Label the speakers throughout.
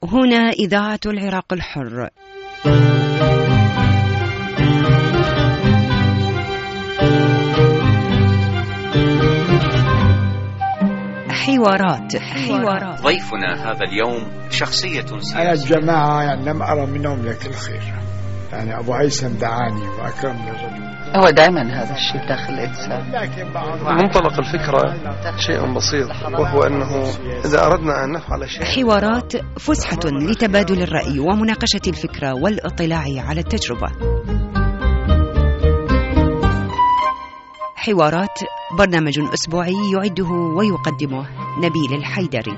Speaker 1: هنا إذاعة العراق الحر. حوارات.
Speaker 2: ضيفنا هذا اليوم شخصية سياسية.
Speaker 3: أنا الجماعة يعني لم أرى منهم لك الخير، يعني أبو هيثم دعاني وأكرمني الرجل.
Speaker 4: هو دائما هذا الشيء داخل الإنسان.
Speaker 5: منطلق الفكرة شيء بسيط، وهو أنه إذا أردنا أن نفعل شيء.
Speaker 1: حوارات فسحة لتبادل الرأي ومناقشة الفكرة والاطلاع على التجربة. حوارات برنامج أسبوعي يعده ويقدمه نبيل الحيدري.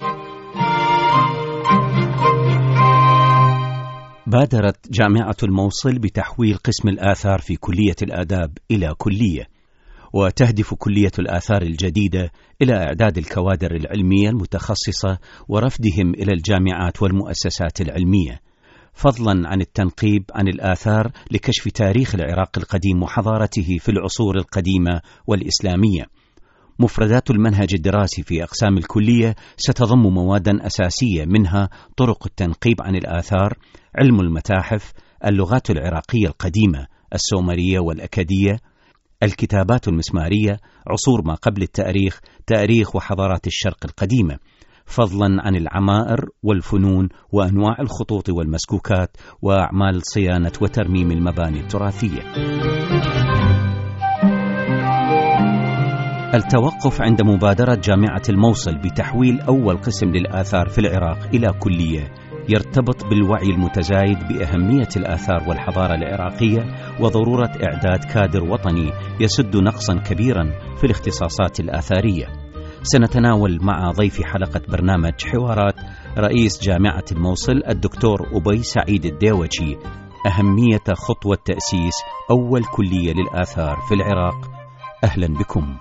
Speaker 6: بادرت جامعة الموصل بتحويل قسم الآثار في كلية الآداب إلى كلية، وتهدف كلية الآثار الجديدة إلى إعداد الكوادر العلمية المتخصصة ورفدهم إلى الجامعات والمؤسسات العلمية، فضلا عن التنقيب عن الآثار لكشف تاريخ العراق القديم وحضارته في العصور القديمة والإسلامية. مفردات المنهج الدراسي في أقسام الكلية ستضم موادا أساسية، منها طرق التنقيب عن الآثار، علم المتاحف، اللغات العراقية القديمة السومرية والأكدية، الكتابات المسمارية، عصور ما قبل التاريخ، تاريخ وحضارات الشرق القديمة، فضلا عن العمائر والفنون وأنواع الخطوط والمسكوكات وأعمال صيانة وترميم المباني التراثية. التوقف عند مبادرة جامعة الموصل بتحويل أول قسم للآثار في العراق إلى كلية يرتبط بالوعي المتزايد بأهمية الآثار والحضارة العراقية وضرورة إعداد كادر وطني يسد نقصا كبيرا في الاختصاصات الآثارية. سنتناول مع ضيف حلقة برنامج حوارات رئيس جامعة الموصل الدكتور أبي سعيد الديوجي أهمية خطوة تأسيس أول كلية للآثار في العراق. أهلا بكم.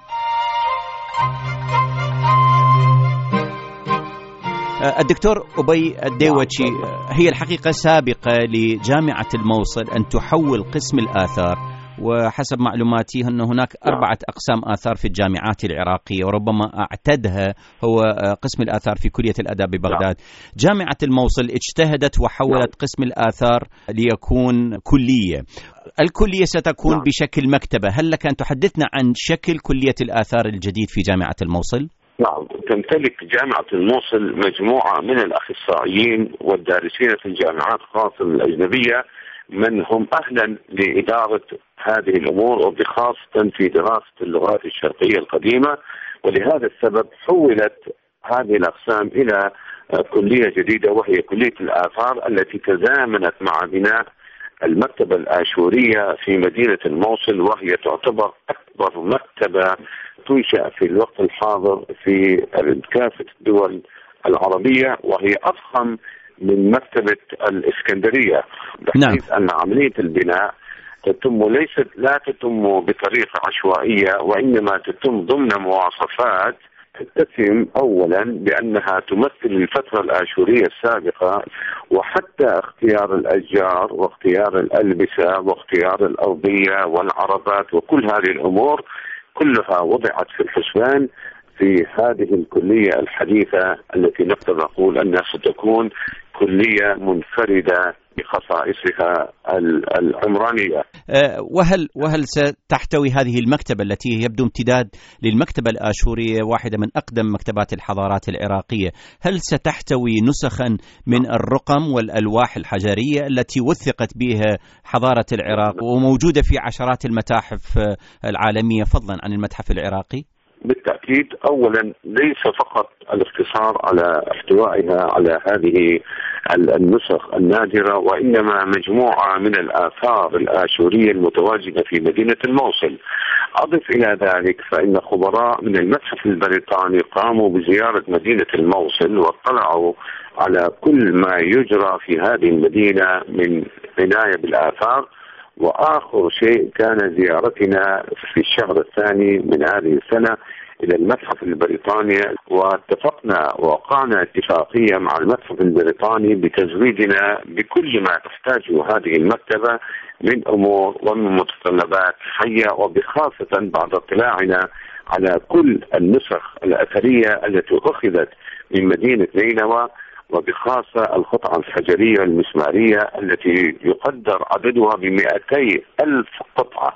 Speaker 6: الدكتور أبي الديوجي، هي الحقيقة سابقة لجامعة الموصل أن تحول قسم الآثار، وحسب معلوماتي أن هناك 4 أقسام آثار في الجامعات العراقية، وربما أعتدها هو قسم الآثار في كلية الآداب ببغداد. جامعة الموصل اجتهدت وحولت قسم الآثار ليكون كلية. الكلية ستكون بشكل مكتبة. هل لك أن تحدثنا عن شكل كلية الآثار الجديد في جامعة الموصل؟
Speaker 7: نعم، تمتلك جامعة الموصل مجموعة من الأخصائيين والدارسين في الجامعات خاصة الأجنبية من هم أهلا لإدارة هذه الأمور، وبخاصة في دراسة اللغات الشرقية القديمة. ولهذا السبب حولت هذه الأقسام إلى كلية جديدة، وهي كلية الآثار التي تزامنت مع بناء المكتبة الآشورية في مدينة الموصل، وهي تعتبر أكبر مكتبة تنشأ في الوقت الحاضر في كافة الدول العربية، وهي أضخم من مكتبة الإسكندرية، بحيث أن عملية البناء لا تتم بطريقة عشوائية، وإنما تتم ضمن مواصفات تتسم أولا بأنها تمثل الفترة الآشورية السابقة، وحتى اختيار الأشجار واختيار الألبسة واختيار الأرضية والعربات وكل هذه الأمور كلها وضعت في الحسبان في هذه الكلية الحديثة التي نقدر نقول أنها ستكون كلية منفردة بخصائصها العمرانية.
Speaker 6: وهل ستحتوي هذه المكتبة التي يبدو امتداد للمكتبة الآشورية، واحدة من أقدم مكتبات الحضارات العراقية، هل ستحتوي نسخا من الرقم والألواح الحجرية التي وثقت بها حضارة العراق وموجودة في عشرات المتاحف العالمية فضلا عن المتحف العراقي؟
Speaker 7: بالتأكيد. أولا ليس فقط الاقتصار على احتوائها على هذه النسخ النادرة، وإنما مجموعة من الآثار الآشورية المتواجدة في مدينة الموصل. أضف إلى ذلك فإن خبراء من المتحف البريطاني قاموا بزيارة مدينة الموصل واطلعوا على كل ما يجرى في هذه المدينة من عناية بالآثار. وآخر شيء كان زيارتنا في الشهر الثاني من هذه السنة إلى المتحف البريطاني، واتفقنا ووقعنا اتفاقية مع المتحف البريطاني بتزويدنا بكل ما تحتاجه هذه المكتبة من أمور ومن متطلبات حية، وبخاصة بعد اطلاعنا على كل النسخ الأثرية التي أخذت من مدينة نينوى وبخاصة القطعة الحجرية المسمارية التي يقدر عددها ب200,000 قطعة،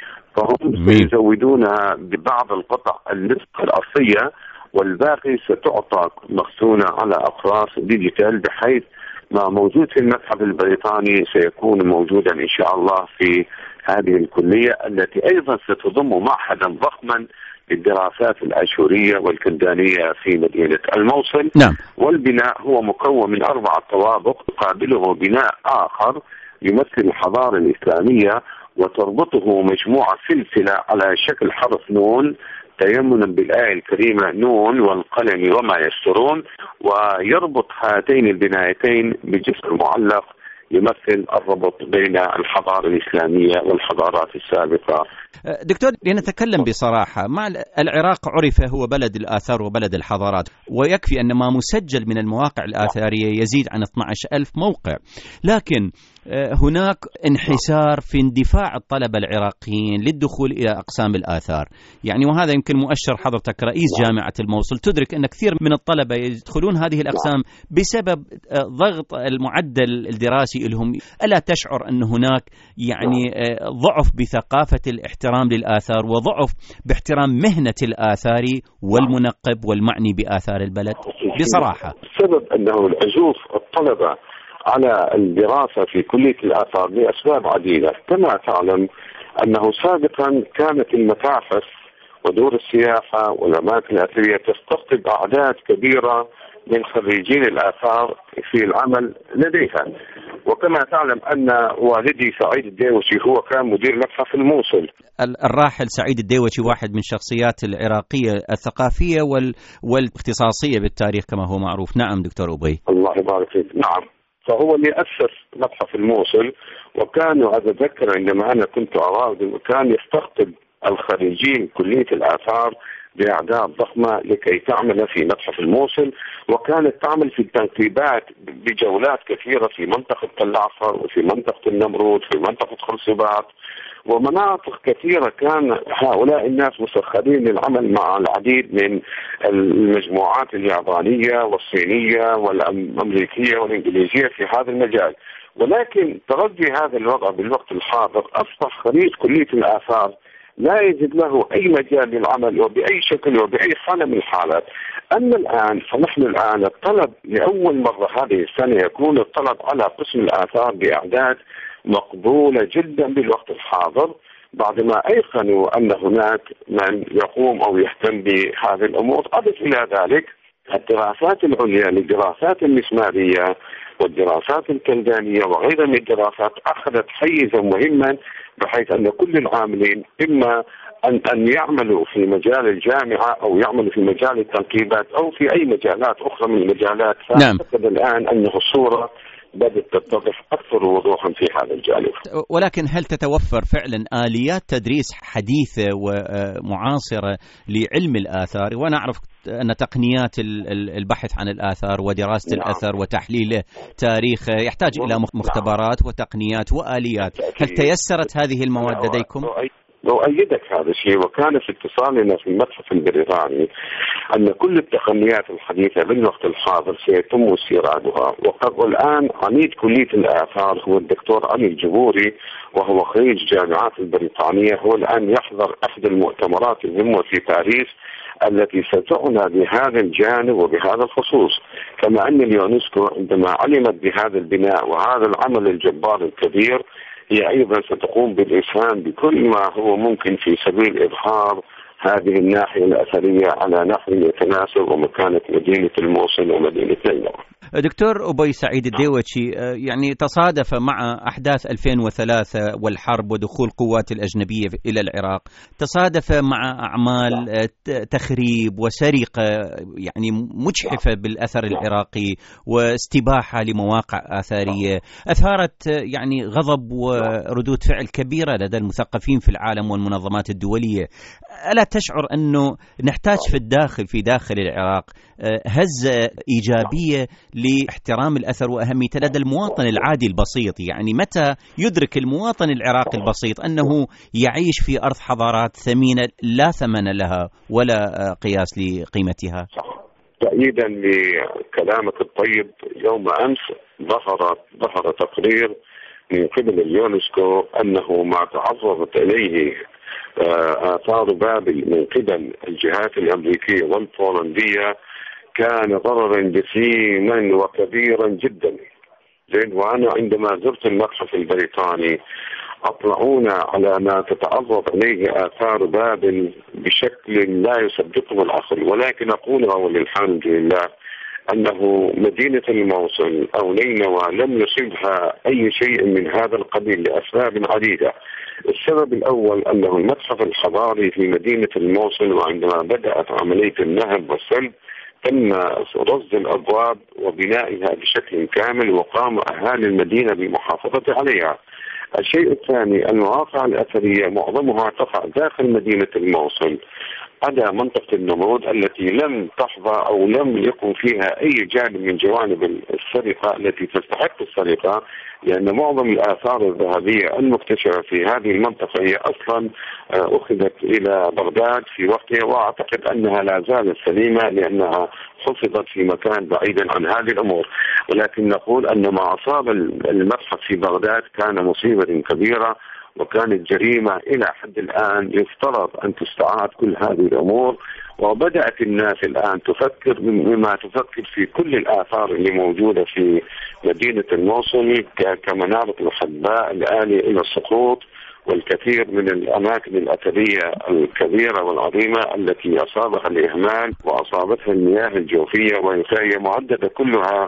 Speaker 7: فهم سيزودونها ببعض القطع الأصلية، والباقي ستعطى مخزونة على أقراص ديجيتال، بحيث ما موجود في المتحف البريطاني سيكون موجودا إن شاء الله في هذه الكلية، التي أيضا ستضم معهدا ضخما للدراسات الآشورية والكلدانية في مدينة الموصل.
Speaker 6: نعم.
Speaker 7: والبناء هو مكون من 4 طوابق يقابله بناء آخر يمثل الحضارة الإسلامية، وتربطه مجموعة سلسلة على شكل حرف نون تيمنا بالآية الكريمة نون والقلم وما يسطرون، ويربط هاتين البنايتين بجسر معلق يمثل الربط بين الحضارة الإسلامية والحضارات السابقة.
Speaker 6: دكتور، لنتكلم بصراحة، مع العراق عرف هو بلد الآثار وبلد الحضارات، ويكفي أن ما مسجل من المواقع الآثارية يزيد عن 12,000 موقع، لكن هناك انحسار في اندفاع الطلبة العراقيين للدخول إلى أقسام الآثار، يعني وهذا يمكن مؤشر حضرتك رئيس جامعة الموصل، تدرك أن كثير من الطلبة يدخلون هذه الأقسام بسبب ضغط المعدل الدراسي لهم. ألا تشعر أن هناك يعني ضعف بثقافة الاحترام للآثار وضعف باحترام مهنة الآثار والمنقب والمعني بآثار البلد بصراحة؟
Speaker 7: السبب أنه العزوف الطلبة على الدراسة في كلية الآثار لأسباب عديدة. كما تعلم أنه سابقا كانت المتاحف ودور السياحة والأماكن الأثرية تستقطب أعداد كبيرة من خريجين الآثار في العمل لديها، وكما تعلم أن والدي سعيد الديوشي هو كان مدير متحف الموصل.
Speaker 6: الراحل سعيد الديوشي واحد من شخصيات العراقية الثقافية والاختصاصية بالتاريخ كما هو معروف. نعم دكتور أبي.
Speaker 7: الله يبارك فيك. نعم، فهو اللي أسس متحف الموصل، وكانوا أتذكر عندما أنا كنت أراود كان يستقطب الخريجين كلية الآثار بأعداد ضخمة لكي تعمل في متحف الموصل، وكانت تعمل في التنقيبات بجولات كثيرة في منطقة تل عفر وفي منطقة النمرود في منطقة خرسوبات ومناطق كثيرة. كان هؤلاء الناس مسخرين للعمل مع العديد من المجموعات اليابانية والصينية والأمريكية والإنجليزية في هذا المجال، ولكن تردي هذا الوضع بالوقت الحاضر أصبح خريج كلية الآثار لا يجد له أي مجال للعمل وبأي شكل وبأي حالة من الحالات. أما الآن فنحن الآن الطلب لأول مرة هذه السنة يكون الطلب على قسم الآثار بأعداد مقبولة جدا بالوقت الحاضر، بعدما أيقنوا أن هناك من يقوم أو يهتم بهذه الأمور. أضف إلى ذلك الدراسات العليا للدراسات المسمارية والدراسات الكلدانية وغيرها من الدراسات أخذت حيزا مهما، بحيث أن كل العاملين إما أن يعملوا في مجال الجامعة أو يعملوا في مجال التنقيبات أو في أي مجالات أخرى من المجالات. فأعتقد الآن أنه الصورة بدأت تتضح أكثر وضوحا في هذا الجانب.
Speaker 6: ولكن هل تتوفر فعلا آليات تدريس حديثة ومعاصرة لعلم الآثار؟ وأنا أعرف أن تقنيات البحث عن الآثار ودراسة الأثر وتحليله تاريخه يحتاج إلى مختبرات وتقنيات وآليات. هل تيسرت هذه المواد لديكم؟
Speaker 7: أؤيدك هذا الشيء، وكان في اتصالنا في المتحف البريطاني أن كل التقنيات الحديثة بالوقت الحاضر سيتم استيرادها. والآن عميد كلية الآثار هو الدكتور علي الجبوري، وهو خريج جامعات البريطانية، هو الآن يحضر أحد المؤتمرات المهمة في باريس التي ستعنى بهذا الجانب وبهذا الخصوص. كما أن اليونسكو عندما علمت بهذا البناء وهذا العمل الجبار الكبير هي أيضا ستقوم بالإسهام بكل ما هو ممكن في سبيل إظهار هذه الناحية الأثرية على نحو يتناسب ومكانة مدينة الموصل ومدينة نينوى.
Speaker 6: دكتور أبي سعيد الديوشي، يعني تصادف مع أحداث 2003 والحرب ودخول قوات الأجنبية إلى العراق، تصادف مع أعمال تخريب وسرقة يعني مجحفة بالأثر العراقي واستباحة لمواقع آثارية أثارت يعني غضب وردود فعل كبيرة لدى المثقفين في العالم والمنظمات الدولية. ألا تشعر أنه نحتاج في داخل العراق هزة إيجابية لاحترام الأثر وأهميته لدى المواطن العادي البسيط؟ يعني متى يدرك المواطن العراقي البسيط أنه يعيش في أرض حضارات ثمينة لا ثمن لها ولا قياس لقيمتها؟
Speaker 7: تأييدا لكلامك الطيب، يوم أمس ظهر تقرير من قبل اليونسكو أنه ما تعرضت إليه آثار بابل من قبل الجهات الأمريكية والبولندية كان ضررا جسيما وكبيرا جدا. وأنا عندما زرت المتحف البريطاني أطلعونا على ما تتعرض إليه آثار بابل بشكل لا يصدقه العقل، ولكن أقولها وللحمد لله أنه مدينة الموصل أو نينوى لم يصبها أي شيء من هذا القبيل لأسباب عديدة. السبب الأول أنه المتحف الحضاري في مدينة الموصل، وعندما بدأت عملية النهب والسلب تم رصد الأبواب وبنائها بشكل كامل، وقام أهالي المدينة بمحافظة عليها. الشيء الثاني المواقع الأثرية معظمها تقع داخل مدينة الموصل، عدا منطقة النمرود التي لم تحظى أو لم يكن فيها أي جانب من جوانب السرقة التي تستحق السرقة، لأن معظم الآثار الذهبية المكتشفة في هذه المنطقة هي أصلا أخذت إلى بغداد في وقتها، وأعتقد أنها لا زالت سليمة لأنها حفظت في مكان بعيدا عن هذه الأمور. ولكن نقول أن ما أصاب المتحف في بغداد كان مصيبة كبيرة، وكانت جريمة إلى حد الآن يفترض أن تستعاد كل هذه الأمور. وبدأت الناس الآن تفكر بما تفكر في كل الآثار اللي موجودة في مدينة الموصل كمنارة الحباء الآلية إلى السقوط، والكثير من الأماكن الأثرية الكبيرة والعظيمة التي أصابها الإهمال وأصابتها المياه الجوفية، وهي معددة كلها.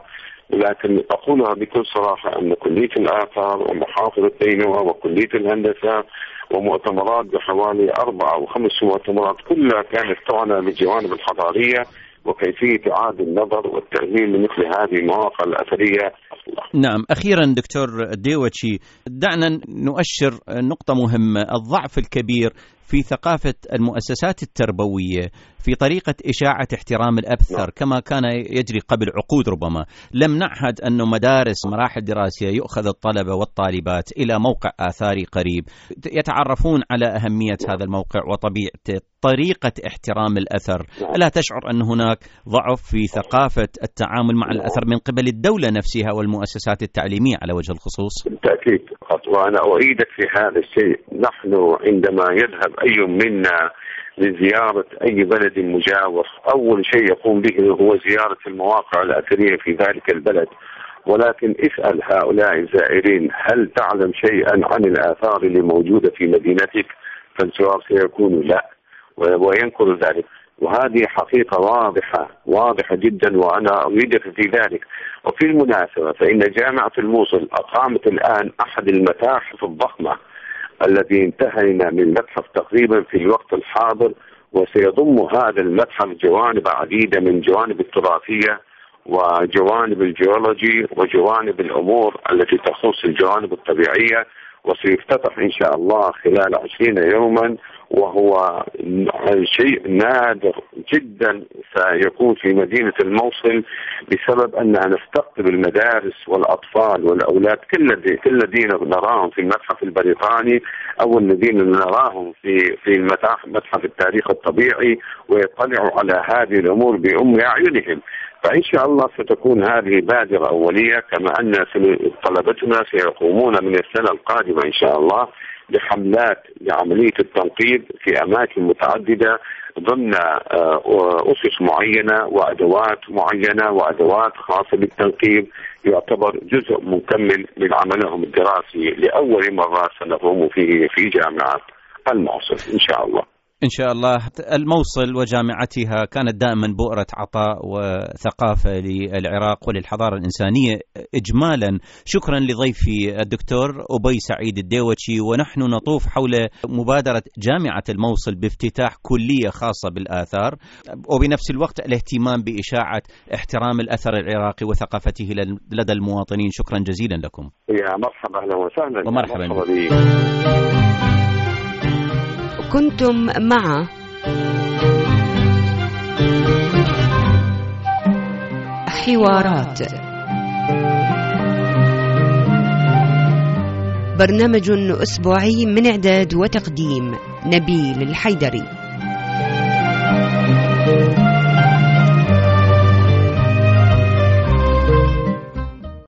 Speaker 7: لكن أقولها بكل صراحة أن كلية الآثار ومحافظة نينوى وكلية الهندسة ومؤتمرات بحوالي 4 أو 5 مؤتمرات كلها كانت تعنى بالجوانب الحضارية وكيفية إعادة النظر والتأهيل لمثل هذه المواقع الأثرية.
Speaker 6: نعم، أخيرا دكتور الديوتشي، دعنا نؤشر نقطة مهمة: الضعف الكبير في ثقافة المؤسسات التربوية في طريقة إشاعة احترام الأبثر كما كان يجري قبل عقود. ربما لم نعهد أن مدارس ومراحل دراسية يؤخذ الطلبة والطالبات إلى موقع آثاري قريب يتعرفون على أهمية هذا الموقع وطبيعته، طريقة احترام الأثر. ألا تشعر أن هناك ضعف في ثقافة التعامل مع الأثر من قبل الدولة نفسها والمؤسسات التعليمية على وجه الخصوص؟
Speaker 7: بالتأكيد، وأنا أؤيدك في هذا الشيء. نحن عندما يذهب أي منا لزيارة أي بلد مجاور أول شيء يقوم به هو زيارة المواقع الأثرية في ذلك البلد، ولكن اسأل هؤلاء الزائرين هل تعلم شيئا عن الآثار اللي موجودة في مدينتك؟ فالجواب سيكون لا، وينكر ذلك. وهذه حقيقة واضحة جدا، وأنا أؤيدك في ذلك. وفي المناسبة فإن جامعة الموصل أقامت الآن أحد المتاحف الضخمة الذي انتهينا من المتحف تقريبا في الوقت الحاضر، وسيضم هذا المتحف جوانب عديدة من جوانب التراثية وجوانب الجيولوجي وجوانب الأمور التي تخص الجوانب الطبيعية، وسيفتتح إن شاء الله خلال 20 يوما، وهو شيء نادر جدا سيكون في مدينة الموصل بسبب أننا نستقطب المدارس والأطفال والأولاد كل الذين نراهم في المتحف البريطاني أو الذين نراهم في متحف التاريخ الطبيعي، ويطلعوا على هذه الأمور بأم أعينهم. فإن شاء الله ستكون هذه بادرة أولية، كما أن طلبتنا سيقومون من السنة القادمة إن شاء الله بحملات لعملية التنقيب في أماكن متعددة ضمن أسس معينة وأدوات معينة وأدوات خاصة بالتنقيب، يعتبر جزء مكمل من عملهم الدراسي لأول مرة سنقوم فيه في جامعة الموصل إن شاء الله.
Speaker 6: إن شاء الله. الموصل وجامعتها كانت دائما بؤرة عطاء وثقافة للعراق وللحضارة الإنسانية إجمالا. شكرا لضيفي الدكتور أبي سعيد الديوتشي، ونحن نطوف حول مبادرة جامعة الموصل بافتتاح كلية خاصة بالآثار، وبنفس الوقت الاهتمام بإشاعة احترام الأثر العراقي وثقافته لدى المواطنين. شكرا جزيلا لكم.
Speaker 7: يا مرحبا، أهلا وسهلا.
Speaker 6: ومرحبا.
Speaker 1: كنتم مع حوارات، برنامج أسبوعي من إعداد وتقديم نبيل الحيدري.